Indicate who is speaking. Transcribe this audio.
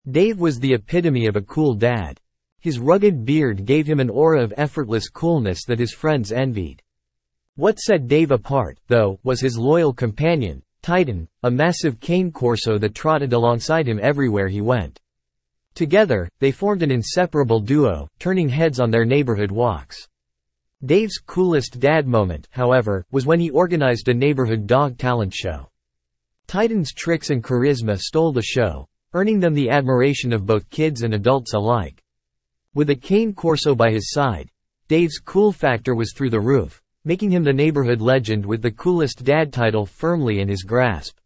Speaker 1: Dave was the epitome of a cool dad. His rugged beard gave him an aura of effortless coolness that his friends envied. What set Dave apart, though, was his loyal companion, Titan, a massive cane corso that trotted alongside him everywhere he went. Together, they formed an inseparable duo, turning heads on their neighborhood walks. Dave's coolest dad moment, however, was when he organized a neighborhood dog talent show. Titan's tricks and charisma stole the show, earning them the admiration of both kids and adults alike. With a cane corso by his side, Dave's cool factor was through the roof, making him the neighborhood legend with the coolest dad title firmly in his grasp.